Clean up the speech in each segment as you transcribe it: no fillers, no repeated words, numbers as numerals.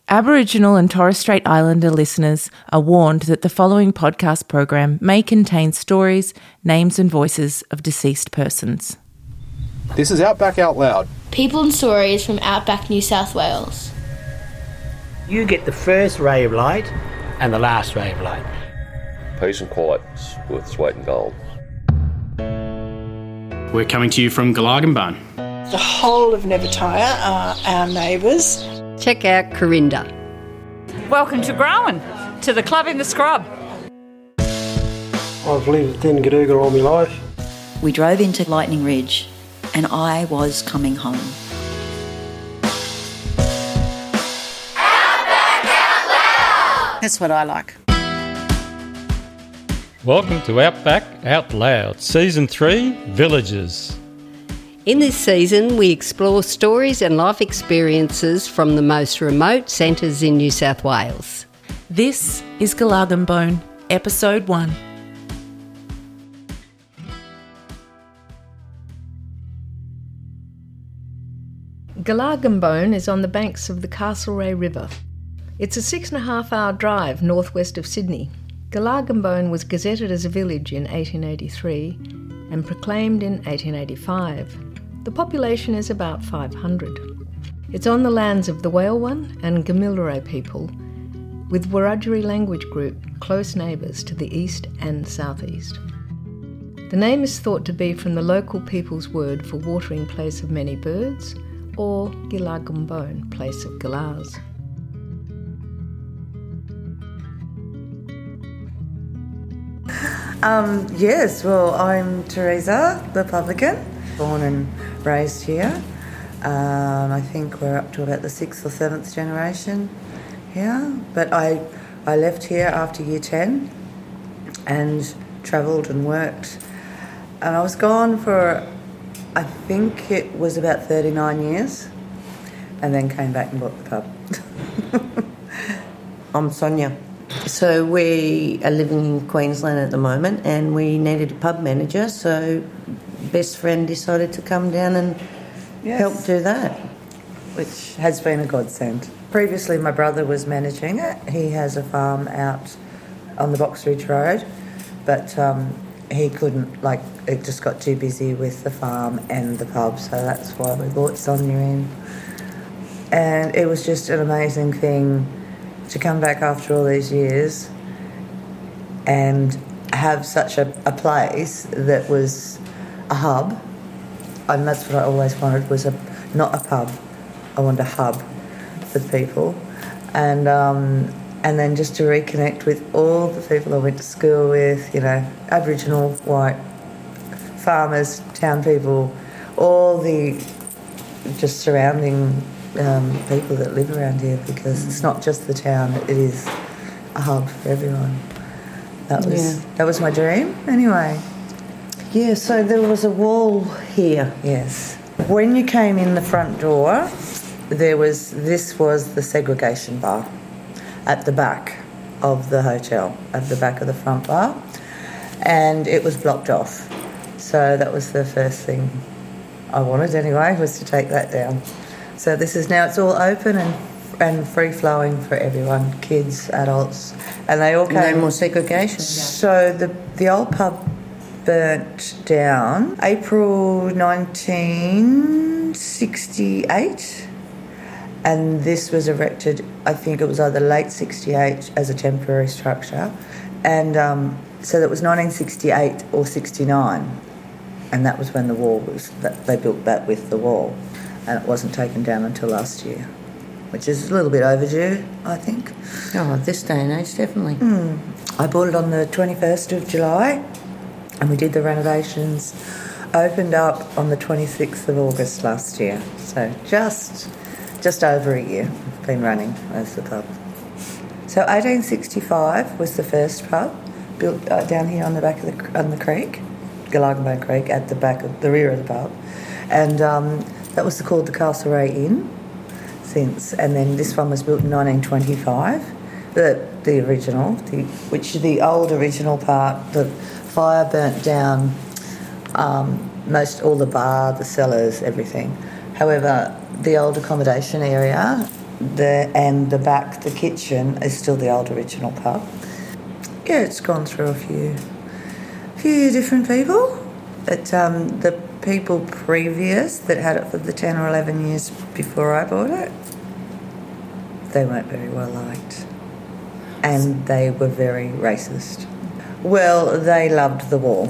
Aboriginal and Torres Strait Islander listeners are warned that the following podcast program may contain stories, names and voices of deceased persons. This is Outback Out Loud. People and stories from Outback New South Wales. You get the first ray of light and the last ray of light. Peace and quiet with Sweet and Gold. We're coming to you from Galagamban. The whole of Nevertire are our neighbours. Check out Corinda. Welcome to Growan, to the club in the scrub. I've lived in Gaduga all my life. We drove into Lightning Ridge and I was coming home. Outback Out Loud! That's what I like. Welcome to Outback Out Loud, Season 3, Villages. In this season, we explore stories and life experiences from the most remote centres in New South Wales. This is Galagamban, Episode 1. Galagamban is on the banks of the Castlereagh River. It's a 6.5-hour drive northwest of Sydney. Galagamban was gazetted as a village in 1883 and proclaimed in 1885. The population is about 500. It's on the lands of the Walewan and Gamilaroi people, with Wiradjuri language group close neighbours to the east and southeast. The name is thought to be from the local people's word for watering place of many birds, or Galagamban, place of galahs. Yes, well, I'm Teresa, the publican, born and raised here. I think we're up to about the 6th or 7th generation here. But I left here after year 10 and travelled and worked. And I was gone for, I think it was about 39 years, and then came back and bought the pub. I'm Sonia. So we are living in Queensland at the moment and we needed a pub manager, so best friend decided to come down and help do that. Which has been a godsend. Previously my brother was managing it. He has a farm out on the Box Ridge Road, but he couldn't, it just got too busy with the farm and the pub, so that's why we brought Sonia in. And it was just an amazing thing to come back after all these years and have such a place that was a hub. And that's what I always wanted, was not a pub. I wanted a hub for the people. And then just to reconnect with all the people I went to school with, Aboriginal, white, farmers, town people, all the just surrounding people that live around here, because it's not just the town, it is a hub for everyone. That was my dream anyway. Yeah, so there was a wall here. Yes. When you came in the front door, this was the segregation bar at the back of the hotel, at the back of the front bar, and it was blocked off. So that was the first thing I wanted anyway, was to take that down. So this is now, it's all open and free-flowing for everyone, kids, adults, and they all came. No more segregation. So the old pub burnt down April 1968, and this was erected, I think it was either late 68 as a temporary structure, and so that was 1968 or 69, and that was when the wall was, they built that with the wall. And it wasn't taken down until last year, which is a little bit overdue, I think. Oh, this day and age, definitely. I bought it on the 21st of July, and we did the renovations, opened up on the 26th of August last year. So just over a year been running as the pub. So 1865 was the first pub, built down here on the back of on the creek, Galagamban Creek, at the back of the rear of the pub. And that was called the Castlereagh Inn since, and then this one was built in 1925. The original, the old original part, the fire burnt down all the bar, the cellars, everything. However, the old accommodation area and the back, the kitchen, is still the old original pub. Yeah, it's gone through a few different people. But the people previous that had it for the 10 or 11 years before I bought it, they weren't very well liked. And they were very racist. Well, they loved the wall.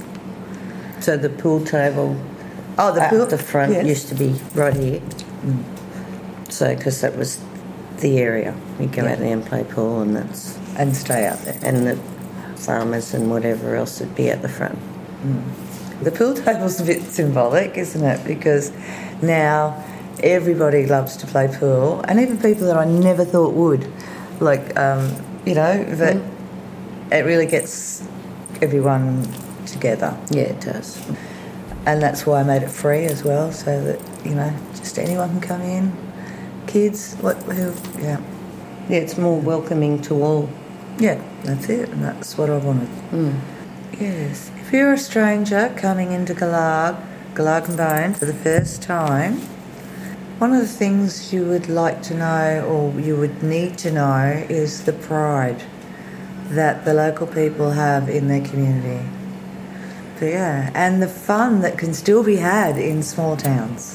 So the pool table at the front used to be right here. Mm. So, because that was the area. You go out there and play pool and stay out there. And the farmers and whatever else would be at the front. Mm. The pool table's a bit symbolic, isn't it? Because now everybody loves to play pool, and even people that I never thought would. Like, but it really gets everyone together. Yeah, it does. And that's why I made it free as well, so that, just anyone can come in. Kids, Yeah, it's more welcoming to all. Yeah, that's it, and that's what I wanted. Mm. Yes. If you're a stranger coming into Glargambone for the first time, one of the things you would like to know, or you would need to know, is the pride that the local people have in their community. But and the fun that can still be had in small towns.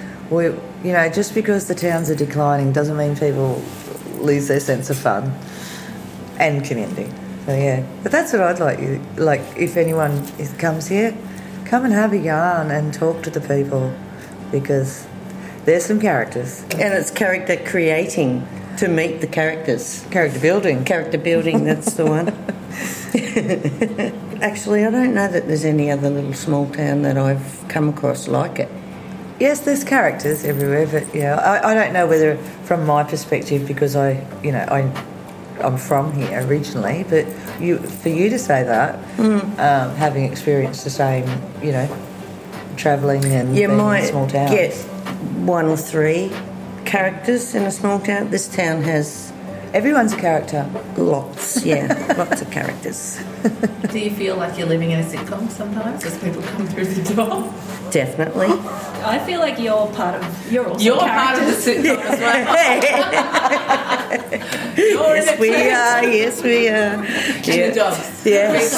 Just because the towns are declining doesn't mean people lose their sense of fun and community. So but that's what I'd like you. Like, if anyone comes here, come and have a yarn and talk to the people, because there's some characters. And it's character creating to meet the characters. Character building. Character building, that's the one. Actually, I don't know that there's any other little small town that I've come across like it. Yes, there's characters everywhere, but I don't know whether, from my perspective, because I'm from here originally, but for you to say that, having experienced the same, travelling and being in small towns. You might get 1 or 3 characters in a small town. This town has... Everyone's a character. Lots, lots of characters. Do you feel like you're living in a sitcom sometimes as people come through the door? Definitely. I feel like you're also part of the sitcom as well. Yes, we are. Two jobs. Yes.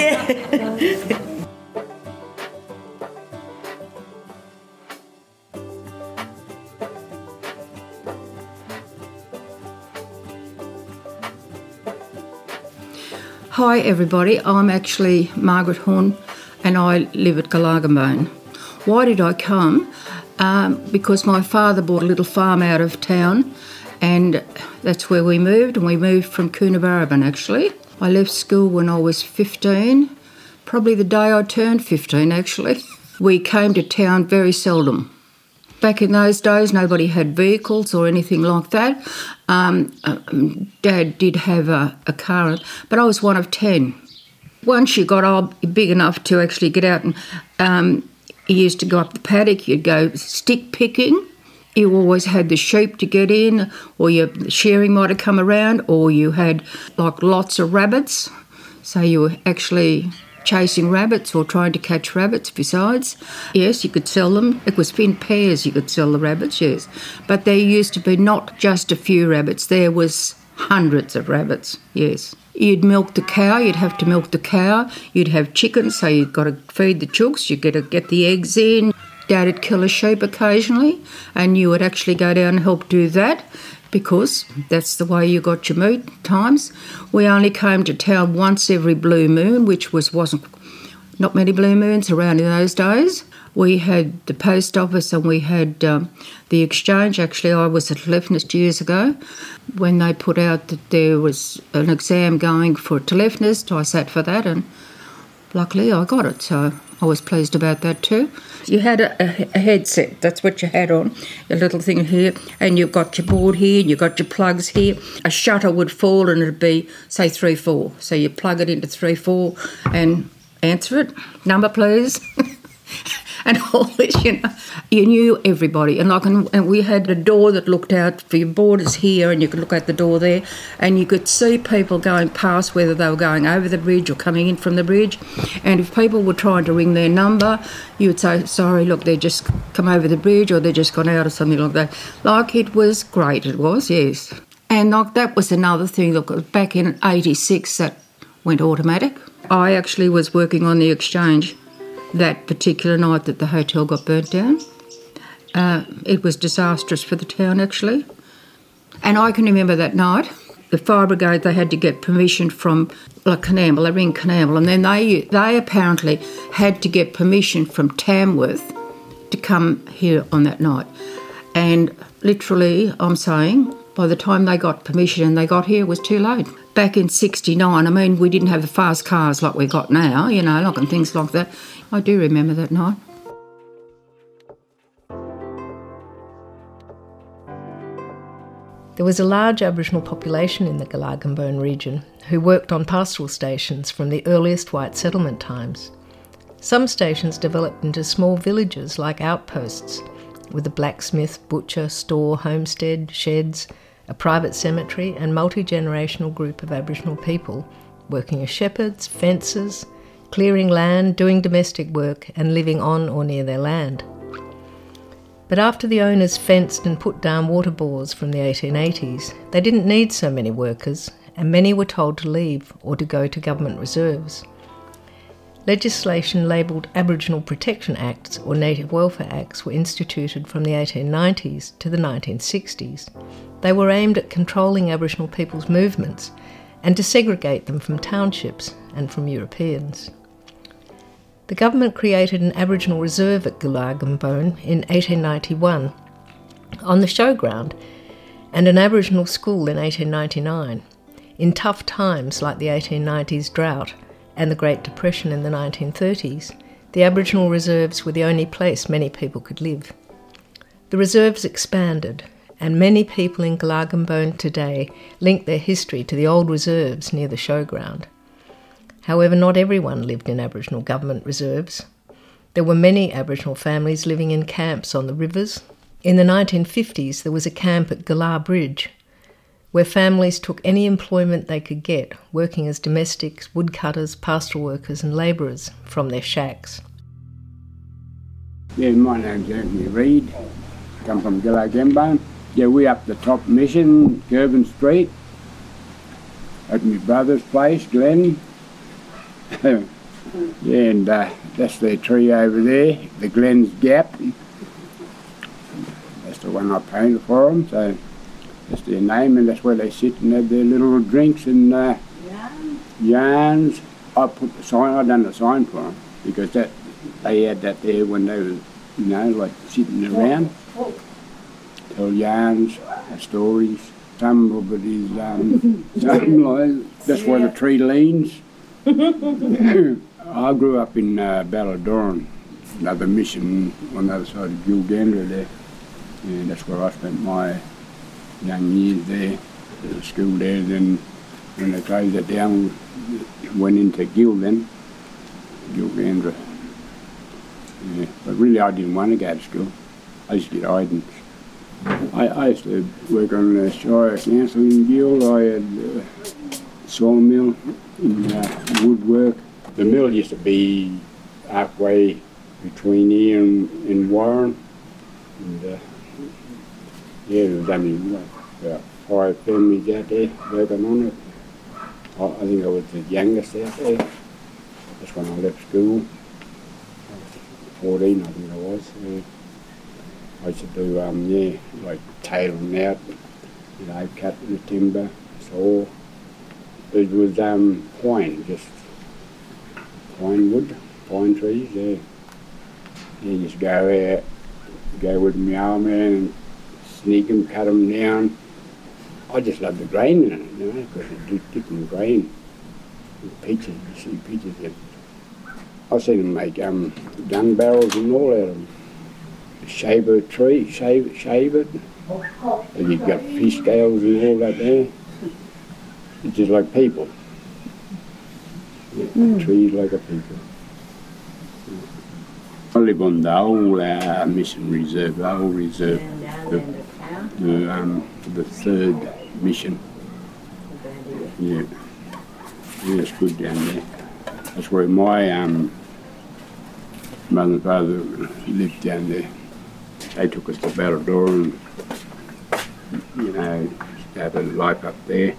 Hi everybody, I'm actually Margaret Horn and I live at Glargambone. Why did I come? Because my father bought a little farm out of town, and that's where we moved, and we moved from Coonabarabran actually. I left school when I was 15, probably the day I turned 15 actually. We came to town very seldom. Back in those days, nobody had vehicles or anything like that. Dad did have a car, but I was one of 10. Once you got big enough to actually get out, and you used to go up the paddock, you'd go stick picking. You always had the sheep to get in, or your shearing might have come around, or you had lots of rabbits. So you were actually chasing rabbits or trying to catch rabbits besides. Yes, you could sell them. It was in pairs you could sell the rabbits, yes. But there used to be not just a few rabbits. There was hundreds of rabbits, yes. You'd milk the cow. You'd have to milk the cow. You'd have chickens, so you've got to feed the chooks. You've got to get the eggs in. Dad would kill a sheep occasionally, and you would actually go down and help do that, because that's the way you got your meat times. We only came to town once every blue moon, which wasn't not many blue moons around in those days. We had the post office and we had the exchange. Actually, I was a telephonist years ago. When they put out that there was an exam going for a telephonist, I sat for that, and luckily I got it, so I was pleased about that too. You had a headset, that's what you had on, a little thing here, and you've got your board here, and you've got your plugs here. A shutter would fall and it'd be, say, 3-4. So you plug it into 3-4 and answer it. Number, please. and all this, You knew everybody. And we had a door that looked out for your borders here, and you could look out the door there, and you could see people going past, whether they were going over the bridge or coming in from the bridge. And if people were trying to ring their number, you would say, sorry, look, they just come over the bridge or they've just gone out or something like that. Like, it was great, it was, yes. And like, that was another thing. Look, back in 86, that went automatic. I actually was working on the Exchange that particular night that the hotel got burnt down. It was disastrous for the town, actually. And I can remember that night, the fire brigade, they had to get permission from Coonamble. They were in Coonamble, and then they apparently had to get permission from Tamworth to come here on that night. And literally, I'm saying, by the time they got permission and they got here, it was too late. Back in 69, I mean, we didn't have the fast cars like we got now, and things like that. I do remember that night. There was a large Aboriginal population in the Golargambone region who worked on pastoral stations from the earliest white settlement times. Some stations developed into small villages like outposts, with a blacksmith, butcher, store, homestead, sheds, a private cemetery and multi-generational group of Aboriginal people working as shepherds, fencers, clearing land, doing domestic work and living on or near their land. But after the owners fenced and put down water bores from the 1880s, they didn't need so many workers, and many were told to leave or to go to government reserves. Legislation labelled Aboriginal Protection Acts or Native Welfare Acts were instituted from the 1890s to the 1960s. They were aimed at controlling Aboriginal people's movements and to segregate them from townships and from Europeans. The government created an Aboriginal reserve at Golargambone in 1891 on the showground, and an Aboriginal school in 1899. In tough times like the 1890s drought and the Great Depression in the 1930s, the Aboriginal reserves were the only place many people could live. The reserves expanded, and many people in Golargambone today link their history to the old reserves near the showground. However, not everyone lived in Aboriginal government reserves. There were many Aboriginal families living in camps on the rivers. In the 1950s, there was a camp at Galar Bridge, where families took any employment they could get, working as domestics, woodcutters, pastoral workers and labourers from their shacks. Yeah, my name's Anthony Reid. I come from Golargambone. Yeah, we're up the top Mission, Girvan Street, at my brother's place, Glenn. Yeah, and that's their tree over there, the Glenn's Gap. That's the one I painted for them, so that's their name, and that's where they sit and have their little drinks and yarns. I done the sign for them, because they had that there when they were, like sitting around. Tell yarns, stories. Some of it is, that's where the tree leans. I grew up in Balladoran, another mission on the other side of Gilgandra there. And that's where I spent my young years there. There's a school there, then when they closed it down, went into Gilgandra. Yeah, but really I didn't want to go to school. I used to get Idens. I used to work on the Shire Council in Gil. I had sawmill in woodwork. The mill used to be halfway between here and Warren. And yeah, there was only about 5 families out there working on it. I think I was the youngest out there. That's when I left school. 14, I think I was. I used to do, like tailing out, cutting the timber, saw. It was pine, just pine wood, pine trees, yeah. You just go with my arm and sneak them, cut them down. I just love the grain in it, because it's different grain. Peaches, you see peaches. I've seen them make gun barrels and all out of them. Shave a tree, shave it. And you've got fish scales and all that there. It's just like people. Trees like a people. I live on the old mission reserve, the old reserve, the third mission. Yeah, it's good down there. That's where my mother and father lived down there. They took us to Battledore and, started life up there.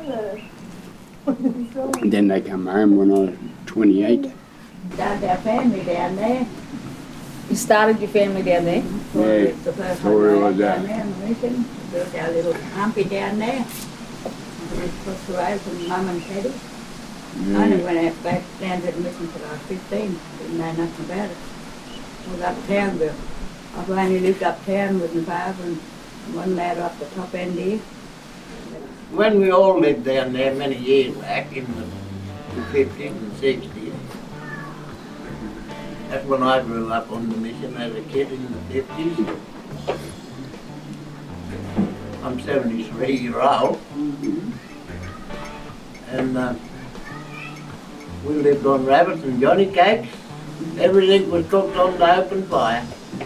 And then they come home when I was 28. Started our family down there. You started your family down there? Yeah. The first one down there on the mission. Built our little humpy down there. We crossed the road from Mum and Teddy. I only went out back down to the mission till I was 15. Didn't know nothing about it. I was uptown, but I've only lived uptown with my father and one lad off the top end here. When we all lived down there many years back in the 50s and 60s, that's when I grew up on the mission as a kid in the 50s. I'm 73 years old. And we lived on rabbits and johnny cakes. Everything was cooked on the open fire.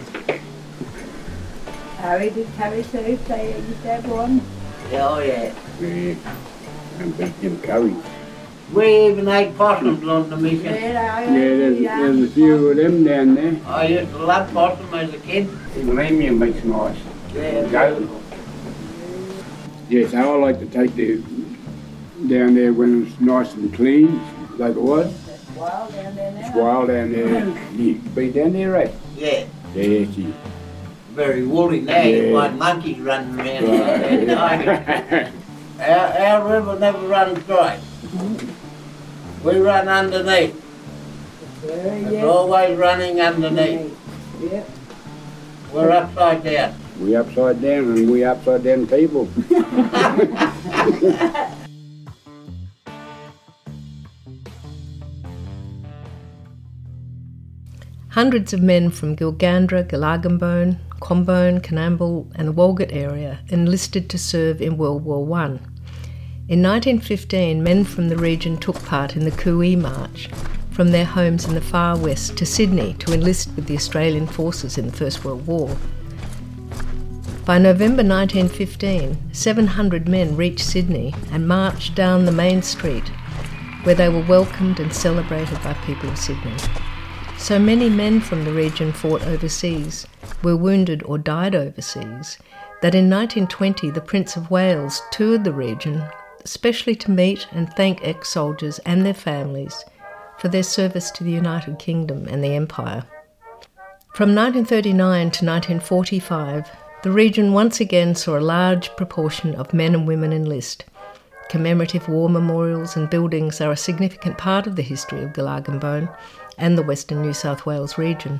Harry did curry soup, they used to have one. Yeah, oh yeah. Yeah, and beat them curry. We even ate possums on the mission. There's a few of them down there. I used to love possum as a kid. Lamia makes nice. Yeah. Goat. Yes, I like to take the down there when it's nice and clean, like it was. It's wild down there now. It's wild down there. You been down there, right? Yeah. Yes, you. Very woolly now. You find monkeys running around there. Our river never runs dry. We run underneath. It's always running underneath. Yep. We're upside down. We upside down and we upside down people. Hundreds of men from Gilgandra, Gulaganbone, Combone, Canamble and the Walgett area enlisted to serve in World War I. In 1915, men from the region took part in the Cooee March from their homes in the far west to Sydney to enlist with the Australian forces in the First World War. By November 1915, 700 men reached Sydney and marched down the main street, where they were welcomed and celebrated by people of Sydney. So many men from the region fought overseas, were wounded or died overseas, that in 1920 the Prince of Wales toured the region, especially to meet and thank ex-soldiers and their families for their service to the United Kingdom and the Empire. From 1939 to 1945, the region once again saw a large proportion of men and women enlist. Commemorative war memorials and buildings are a significant part of the history of Gulaganbone and the Western New South Wales region.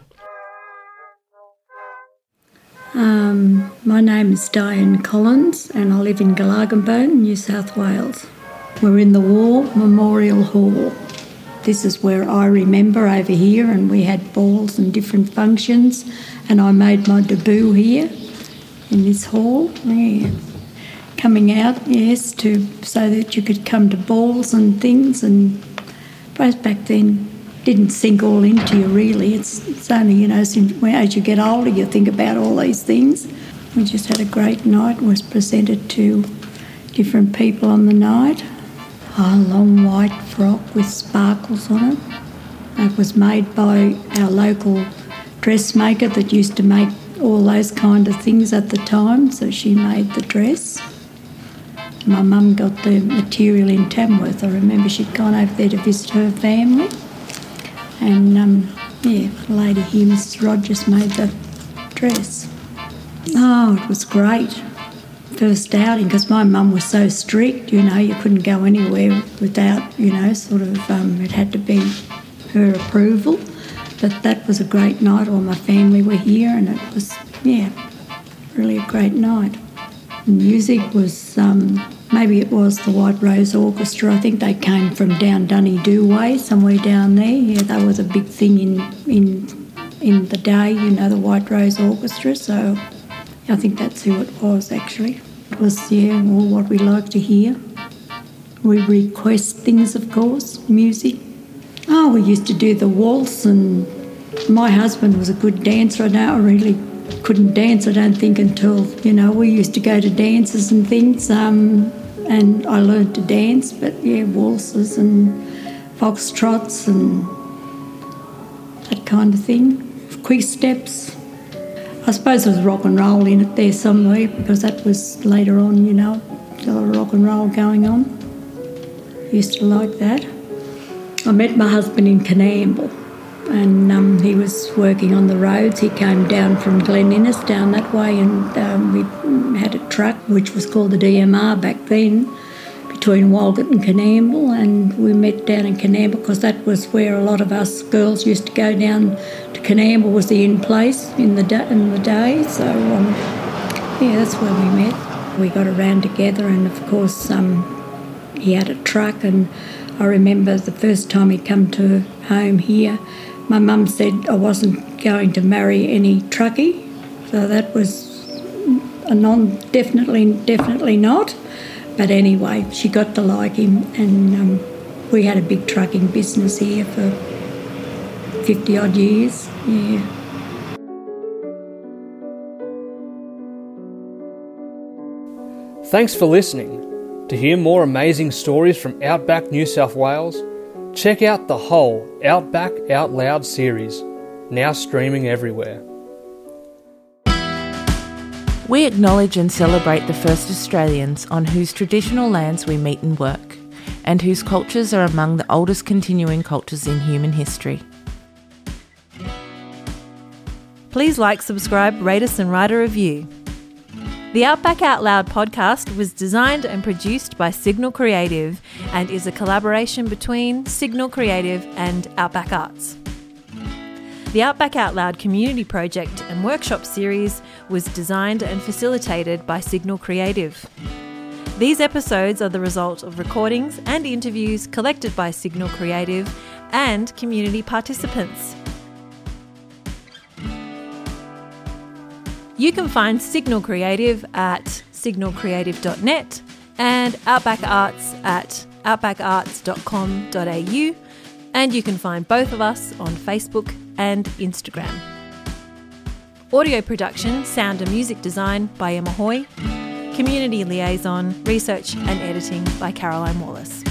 My name is Diane Collins and I live in Gulaganbone, New South Wales. We're in the War Memorial Hall. This is where I remember over here, and we had balls and different functions, and I made my debut here in this hall. Yeah. Coming out, yes, so that you could come to balls and things, and both back then didn't sink all into you really. It's only, as you get older you think about all these things. We just had a great night, was presented to different people on the night. A long white frock with sparkles on it. It was made by our local dressmaker that used to make all those kind of things at the time, so she made the dress. My mum got the material in Tamworth. I remember she'd gone over there to visit her family. And, the lady here, Mrs. Rogers, made the dress. Oh, it was great. First outing, because my mum was so strict, you couldn't go anywhere without, it had to be her approval. But that was a great night. All my family were here, and it was, really a great night. The music was, maybe it was the White Rose Orchestra. I think they came from down Dunedoo way, somewhere down there. Yeah, that was a big thing in the day, the White Rose Orchestra. So I think that's who it was, actually. It was, all what we like to hear. We request things, of course, music. Oh, we used to do the waltz and My husband was a good dancer. I really couldn't dance, I don't think, until, we used to go to dances and things, and I learned to dance, but waltzes and foxtrots and that kind of thing, quick steps. I suppose there was rock and roll in it there somewhere, because that was later on, a lot of rock and roll going on. Used to like that. I met my husband in Coonamble, and he was working on the roads. He came down from Glen Innes down that way, and we had a truck which was called the DMR back then, between Walgett and Coonamble, and we met down in Coonamble because that was where a lot of us girls used to go down to. Coonamble was the in place in the day, so that's where we met. We got around together, and of course he had a truck, and I remember the first time he come to home here, my mum said I wasn't going to marry any truckie, so that was a definitely not. But anyway, she got to like him, and we had a big trucking business here for 50-odd years, Thanks for listening. To hear more amazing stories from Outback New South Wales, check out the whole Outback Out Loud series, now streaming everywhere. We acknowledge and celebrate the first Australians on whose traditional lands we meet and work, and whose cultures are among the oldest continuing cultures in human history. Please like, subscribe, rate us and write a review. The Outback Out Loud podcast was designed and produced by Signal Creative and is a collaboration between Signal Creative and Outback Arts. The Outback Out Loud community project and workshop series was designed and facilitated by Signal Creative. These episodes are the result of recordings and interviews collected by Signal Creative and community participants. You can find Signal Creative at signalcreative.net and Outback Arts at outbackarts.com.au, and you can find both of us on Facebook and Instagram. Audio production, sound and music design by Emma Hoy. Community liaison, research and editing by Caroline Wallace.